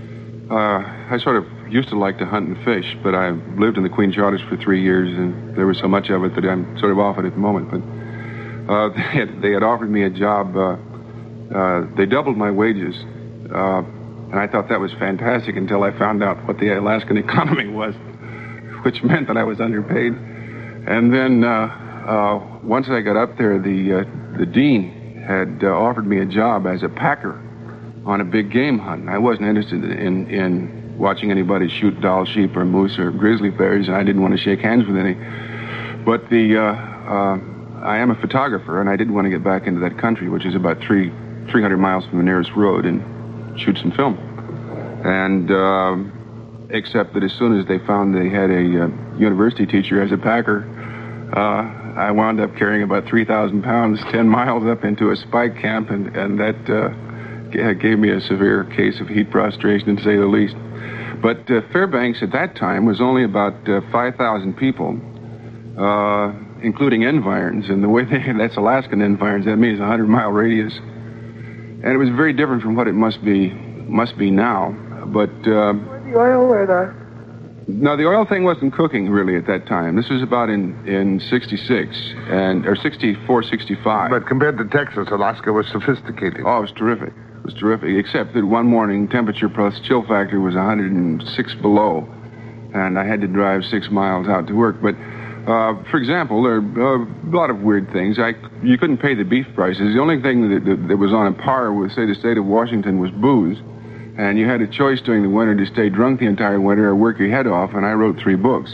uh, I sort of used to like to hunt and fish, but I lived in the Queen Charters for three years, and there was so much of it that I'm sort of off it at the moment. But uh, they, had, they had offered me a job. Uh, uh, they doubled my wages. Uh, And I thought that was fantastic until I found out what the Alaskan economy was, which meant that I was underpaid. And then uh, uh, once I got up there, the uh, the dean had uh, offered me a job as a packer on a big game hunt. And I wasn't interested in, in watching anybody shoot Dall sheep or moose or grizzly bears, and I didn't want to shake hands with any. But the uh, uh, I am a photographer, and I did want to get back into that country, which is about three three hundred miles from the nearest road, and shoot some film. And uh, except that as soon as they found they had a uh, university teacher as a packer, uh, I wound up carrying about three thousand pounds ten miles up into a spike camp, and, and that uh, g- gave me a severe case of heat prostration, to say the least. But uh, Fairbanks at that time was only about uh, five thousand people, uh, including environs, and the way they, that's Alaskan environs, that means a hundred mile radius. And it was very different from what it must be must be now. But uh, the oil or the no, the oil thing wasn't cooking really at that time. This was about in in sixty-six and or sixty-four, sixty-five. But compared to Texas, Alaska was sophisticated. Oh, it was terrific. It was terrific. Except that one morning, temperature plus chill factor was one hundred six below, and I had to drive six miles out to work. But Uh, for example, there are uh, a lot of weird things. I, you couldn't pay the beef prices. The only thing that, that, that was on a par with, say, the state of Washington was booze. And you had a choice during the winter to stay drunk the entire winter or work your head off, and I wrote three books.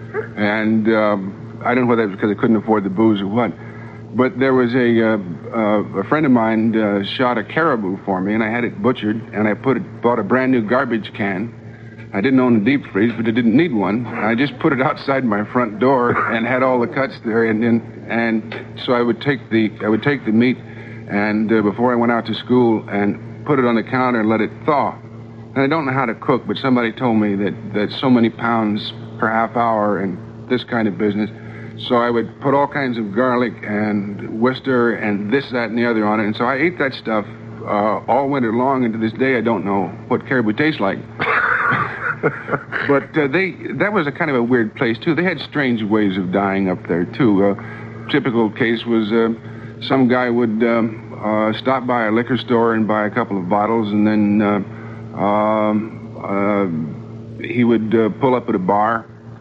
And um, I don't know whether that was because I couldn't afford the booze or what. But there was a, uh, uh, a friend of mine uh, shot a caribou for me, and I had it butchered, and I put it, bought a brand new garbage can. I didn't own a deep freeze, but I didn't need one. I just put it outside my front door and had all the cuts there, and and, and so I would take the I would take the meat, and uh, before I went out to school, and put it on the counter and let it thaw. And I don't know how to cook, but somebody told me that that so many pounds per half hour and this kind of business. So I would put all kinds of garlic and Worcester and this, that, and the other on it, and so I ate that stuff uh, all winter long, and to this day I don't know what caribou tastes like. But uh, they that was a kind of a weird place, too. They had strange ways of dying up there, too. Uh, typical case was uh, some guy would um, uh, stop by a liquor store and buy a couple of bottles, and then uh, um, uh, he would uh, pull up at a bar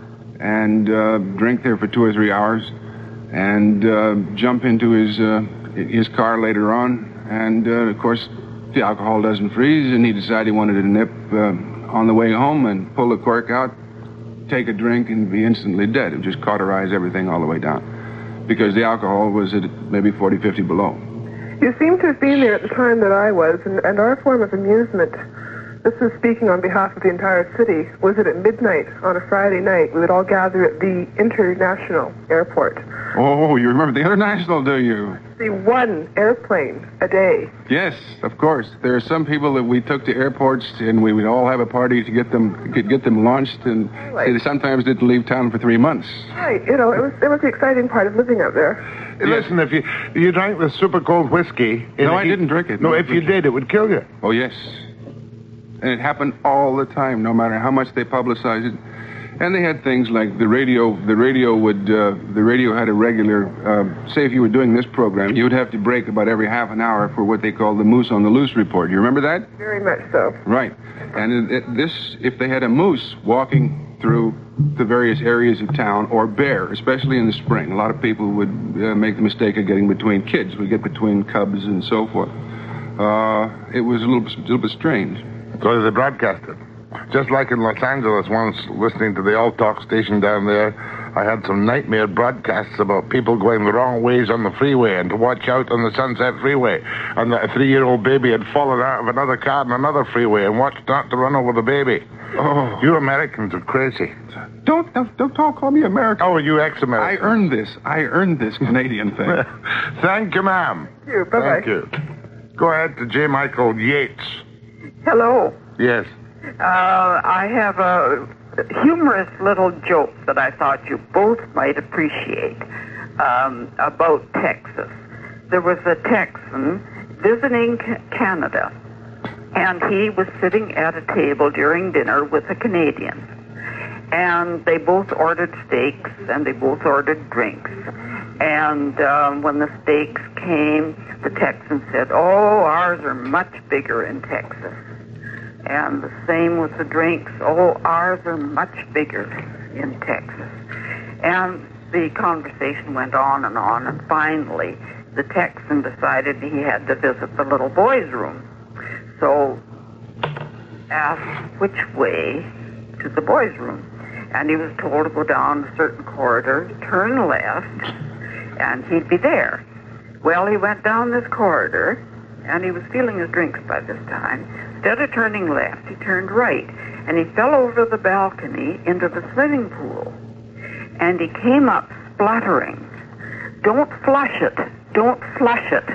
and uh, drink there for two or three hours and uh, jump into his, uh, his car later on. And, uh, of course, the alcohol doesn't freeze, and he decided he wanted a nip uh, on the way home and pull the cork out, take a drink, and be instantly dead. It would just cauterize everything all the way down because the alcohol was at maybe forty, fifty below. You seem to have been there at the time that I was, and, and our form of amusement, this is speaking on behalf of the entire city, was that at midnight on a Friday night, we would all gather at the International Airport. Oh, you remember the International, do you? See one airplane a day. Yes, of course. There are some people that we took to airports, and we would all have a party to get them get, get them launched, and Right. they sometimes didn't leave town for three months. Right, you know, it was it was the exciting part of living out there. Hey, listen, if you you drank the super cold whiskey... in No, the I heat- didn't drink it. No, if you did, it would kill you. Oh, yes. And it happened all the time, no matter how much they publicized it. And they had things like the radio. The radio would. Uh, the radio had a regular. Uh, say, if you were doing this program, you would have to break about every half an hour for what they called the Moose on the Loose report. You remember that? Very much so. Right. And it, it, this, if they had a moose walking through the various areas of town, or bear, especially in the spring, a lot of people would uh, make the mistake of getting between kids. We get between cubs and so forth. Uh, it was a little, a little bit strange. So they broadcast it. Just like in Los Angeles once, listening to the all-talk station down there, I had some nightmare broadcasts about people going the wrong ways on the freeway and to watch out on the Sunset Freeway. And that a three-year-old baby had fallen out of another car on another freeway and watched not to run over the baby. Oh. You Americans are crazy. Don't, don't, don't call call me American. Oh, you ex-American. I earned this. I earned this Canadian thing. Thank you, ma'am. Thank you. Bye-bye. Thank you. Go ahead to J. Michael Yates. Hello. Yes. Uh, I have a humorous little joke that I thought you both might appreciate um, about Texas. There was a Texan visiting C- Canada, and he was sitting at a table during dinner with a Canadian. And they both ordered steaks, and they both ordered drinks. And um, when the steaks came, the Texan said, "Oh, ours are much bigger in Texas." And the same with the drinks. "Oh, ours are much bigger in Texas." And the conversation went on and on, and finally the Texan decided he had to visit the little boy's room. So asked which way to the boy's room. And he was told to go down a certain corridor, turn left, and he'd be there. Well, he went down this corridor, and he was feeling his drinks by this time. Instead of turning left, he turned right, and he fell over the balcony into the swimming pool. And he came up spluttering, "Don't flush it, don't flush it."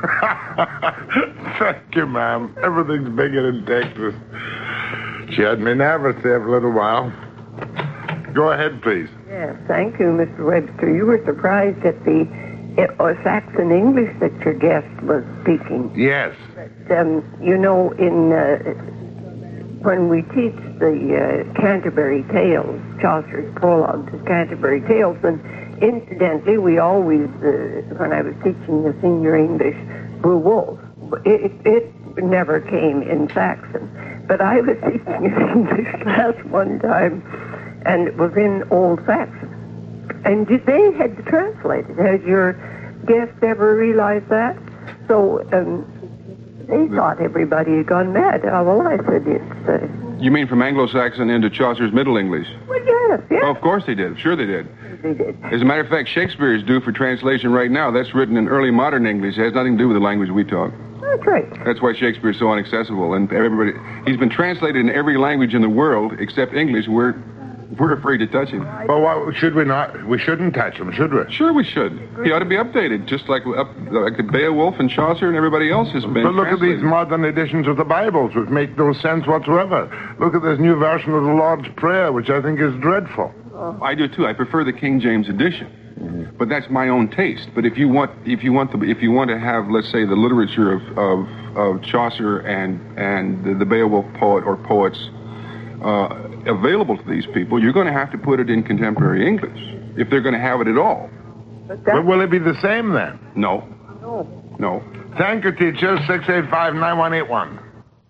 Thank you, ma'am. Everything's bigger in Texas. She had me nervous there for a little while. Go ahead, please. Yes, thank you, Mister Webster. You were surprised at the uh, Saxon English that your guest was speaking. Yes. Um, you know, in uh, when we teach the uh, Canterbury Tales, Chaucer's prologue to Canterbury Tales, and incidentally, we always, uh, when I was teaching the senior English, Beowulf, it, it never came in Saxon. But I was teaching an English class one time, and it was in Old Saxon. And they had to translate it. Has your guest ever realized that? So um, they thought everybody had gone mad. Oh, well, I said it's... Uh, You mean from Anglo-Saxon into Chaucer's Middle English? well, yes, yes. Oh, of course they did. Sure they did. They did. As a matter of fact, Shakespeare is due for translation right now. That's written in early modern English. It has nothing to do with the language we talk. That's right. That's why Shakespeare is so inaccessible. And everybody, he's been translated in every language in the world except English. We're we're afraid to touch him. Well, why, should we not? We shouldn't touch him, should we? Sure we should. He ought to be updated, just like up, like the Beowulf and Chaucer and everybody else has been But look at translated. these modern editions of the Bibles, which make no sense whatsoever. Look at this new version of the Lord's Prayer, which I think is dreadful. I do too. I prefer the King James edition, but that's my own taste. But if you want, if you want the, if you want to have, let's say, the literature of of, of Chaucer and and the, the Beowulf poet or poets, uh, available to these people, you're going to have to put it in contemporary English if they're going to have it at all. But, but will it be the same then? No. No. No. Thank you, teacher. six eight five, nine one eight one.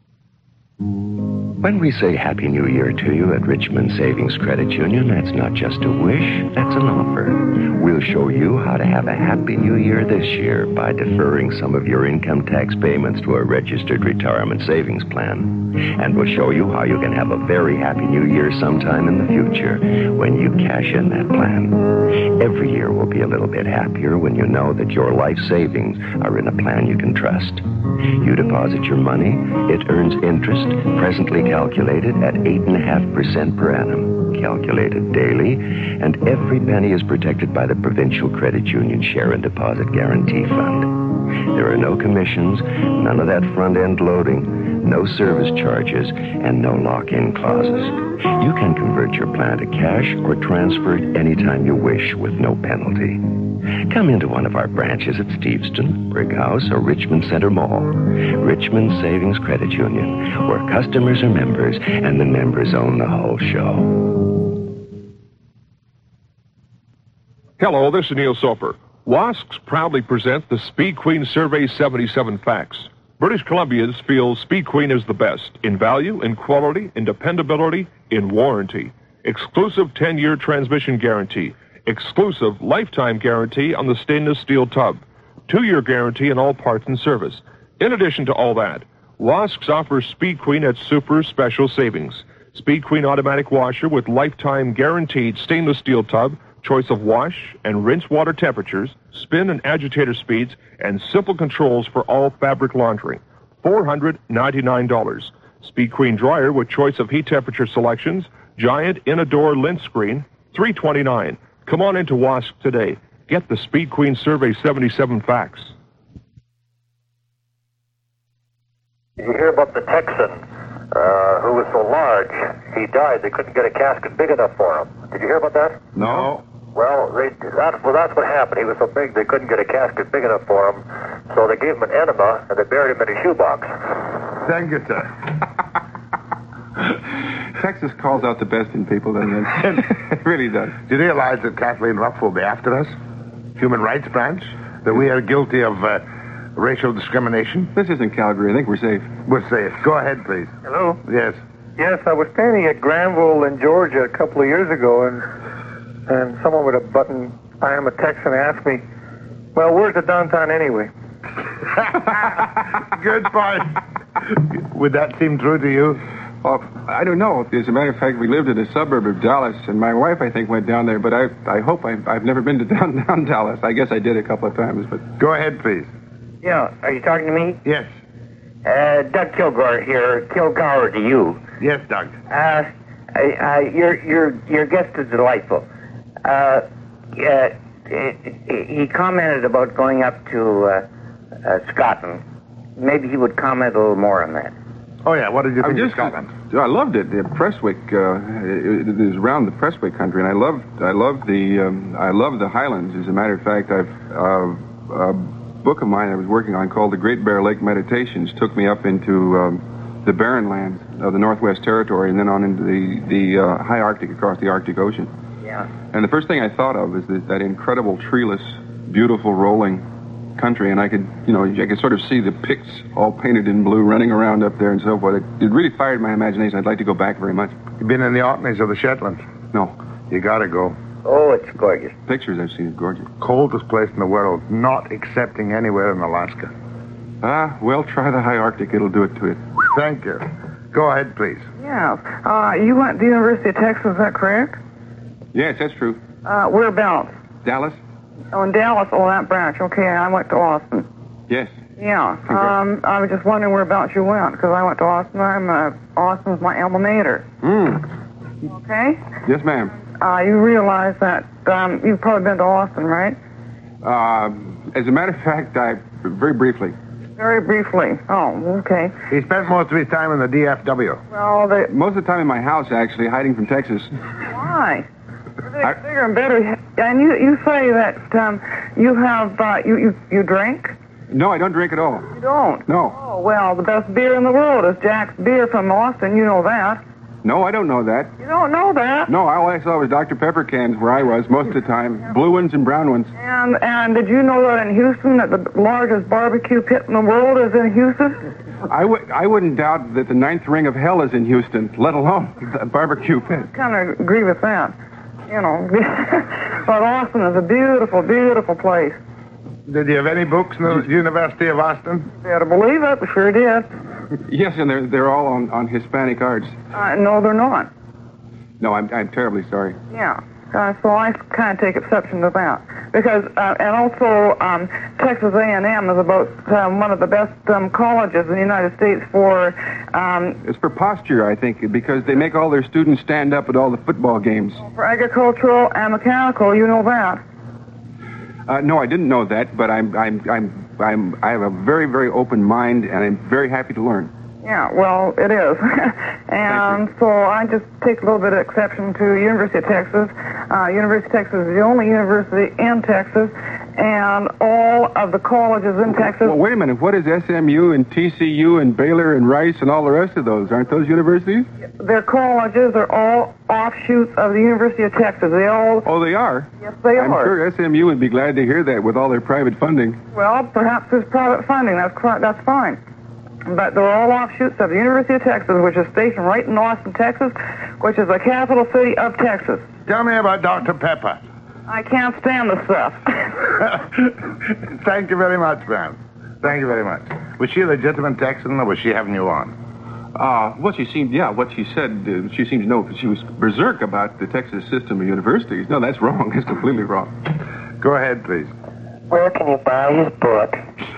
When we say Happy New Year to you at Richmond Savings Credit Union, that's not just a wish, that's an offer. We'll show you how to have a Happy New Year this year by deferring some of your income tax payments to a registered retirement savings plan. And we'll show you how you can have a very Happy New Year sometime in the future when you cash in that plan. Every year will be a little bit happier when you know that your life savings are in a plan you can trust. You deposit your money, it earns interest, presently calculated at eight point five percent per annum, calculated daily, and every penny is protected by the Provincial Credit Union Share and Deposit Guarantee Fund. There are no commissions, none of that front-end loading, no service charges, and no lock-in clauses. You can convert your plan to cash or transfer it anytime you wish with no penalty. Come into one of our branches at Steveston, Brighouse, or Richmond Center Mall. Richmond Savings Credit Union, where customers are members and the members own the whole show. Hello, this is Neil Soper. WASCs proudly present the Speed Queen Survey seventy-seven Facts. British Columbians feel Speed Queen is the best in value, in quality, in dependability, in warranty. Exclusive ten-year transmission guarantee. Exclusive lifetime guarantee on the stainless steel tub. Two-year guarantee on all parts and service. In addition to all that, WASCs offers Speed Queen at super special savings. Speed Queen automatic washer with lifetime guaranteed stainless steel tub, choice of wash and rinse water temperatures, spin and agitator speeds, and simple controls for all fabric laundering. four hundred ninety-nine dollars. Speed Queen dryer with choice of heat temperature selections, giant in-a-door lint screen, three hundred twenty-nine dollars. Come on into WASC today. Get the Speed Queen Survey seventy-seven Facts. Did you hear about the Texan uh, who was so large he died? They couldn't get a casket big enough for him. Did you hear about that? No. Well, they, that, well, that's what happened. He was so big they couldn't get a casket big enough for him, so they gave him an enema and they buried him in a shoebox. Thank you, sir. Texas calls out the best in people, doesn't it? It really does. Do you realize that Kathleen Ruff will be after us? Human Rights Branch? That we are guilty of uh, racial discrimination? This isn't Calgary. I think we're safe. We're safe. Go ahead, please. Hello? Yes. Yes, I was standing at Granville in Georgia a couple of years ago, and and someone with a button, I am a Texan, asked me, well, where's the downtown anyway? Good point. Would that seem true to you? Well, I don't know. As a matter of fact, we lived in a suburb of Dallas, and my wife, I think, went down there, but I I hope I, I've never been to downtown Dallas. I guess I did a couple of times, but... Go ahead, please. Yeah, are you talking to me? Yes. Uh, Doug Kilgore here. Kilgore to you. Yes, Doug. Uh, I, I, your, your, your guest is delightful. Uh, uh, he commented about going up to uh, uh, Scotland. Maybe he would comment a little more on that. Oh, yeah. What did you think just, of Scotland? I loved it. The Prestwick, uh, it, it is around the Prestwick country, and I loved, I loved the, um, I loved the Highlands. As a matter of fact, I've, uh, a book of mine I was working on called The Great Bear Lake Meditations took me up into um, the barren lands of the Northwest Territory, and then on into the the uh, high Arctic across the Arctic Ocean. Yeah. And the first thing I thought of is that, that incredible treeless, beautiful rolling country, and I could, you know, I could sort of see the Picts all painted in blue running around up there and so forth. It, it really fired my imagination. I'd like to go back very much. You've been in the Orkneys of the Shetlands? No. You gotta go. Oh, it's gorgeous. Pictures I've seen, gorgeous. Coldest place in the world, not excepting anywhere in Alaska. Ah, well, try the high Arctic. It'll do it to it. Thank you. Go ahead, please. Yeah. Uh, you went to the University of Texas, is that correct? Yes, that's true. Uh, whereabouts? Dallas? Oh, in Dallas. Oh, that branch. Okay, I went to Austin. Yes. Yeah. Um, I was just wondering whereabouts you went, because I went to Austin. I'm, uh, Austin's my alma mater. Hmm. Okay? Yes, ma'am. Uh, you realize that um, you've probably been to Austin, right? Uh, as a matter of fact, I, very briefly. Very briefly. Oh, okay. He spent most of his time in the D F W. Well, the... Most of the time in my house, actually, hiding from Texas. Why? They're bigger and better. And you, you say that um, you have, uh, you, you, you drink? No, I don't drink at all. You don't? No. Oh, well, the best beer in the world is Jack's Beer from Austin. You know that. No, I don't know that. You don't know that? No, all I saw was Doctor Pepper cans where I was most of the time. Blue ones and brown ones. And and did you know that in Houston, that the largest barbecue pit in the world is in Houston? I, w- I wouldn't doubt that the ninth ring of hell is in Houston, let alone the barbecue pit. I kind of agree with that. You know, but Austin is a beautiful, beautiful place. Did you have any books in the University of Austin? You had to believe it, we sure did. Yes, and they're, they're all on, on Hispanic arts. Uh, no, they're not. No, I'm, I'm terribly sorry. Yeah. Uh, so I kind of take exception to that. Because, uh, and also, um, Texas A and M is about um, one of the best um, colleges in the United States for... Um, it's for posture, I think, because they make all their students stand up at all the football games. For agricultural and mechanical, you know that. Uh, no, I didn't know that, but I'm, I'm, I'm, I'm, I have a very, very open mind, and I'm very happy to learn. Yeah, well, it is. And so I just take a little bit of exception to University of Texas. Uh, University of Texas is the only university in Texas, and all of the colleges in Texas... Well, wait a minute. What is S M U and T C U and Baylor and Rice and all the rest of those? Aren't those universities? Their colleges are all offshoots of the University of Texas. They all... Oh, they are? Yes, they I'm are. I'm sure S M U would be glad to hear that with all their private funding. Well, perhaps there's private funding. That's cr- that's fine. But they're all offshoots of the University of Texas, which is stationed right in Austin, Texas, which is the capital city of Texas. Tell me about Doctor Pepper. I can't stand the stuff. Thank you very much, man. Thank you very much. Was she a legitimate Texan, or was she having you on? Uh, well, she seemed, yeah, what she said, uh, she seemed to know, she was berserk about the Texas system of universities. No, that's wrong. That's completely wrong. Go ahead, please. Where can you buy his book?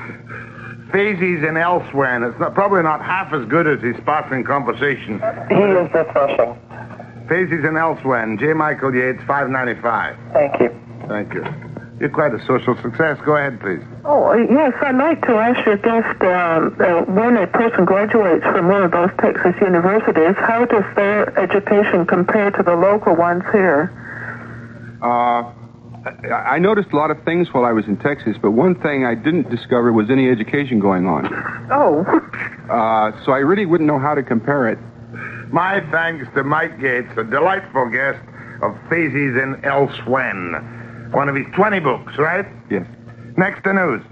Phases in Elsewhere, and it's not, probably not half as good as his sparkling conversation. He is refreshing. Phases in Elsewhere, and J. Michael Yates, five ninety-five. Thank you. Thank you. You're quite a social success. Go ahead, please. Oh, yes, I'd like to ask your guest, um, uh, when a person graduates from one of those Texas universities, how does their education compare to the local ones here? Uh... I noticed a lot of things while I was in Texas, but one thing I didn't discover was any education going on. Oh. Uh, so I really wouldn't know how to compare it. My thanks to Mike Gates, a delightful guest of Phases in Elsewhere. One of his twenty books, right? Yes. Next to news.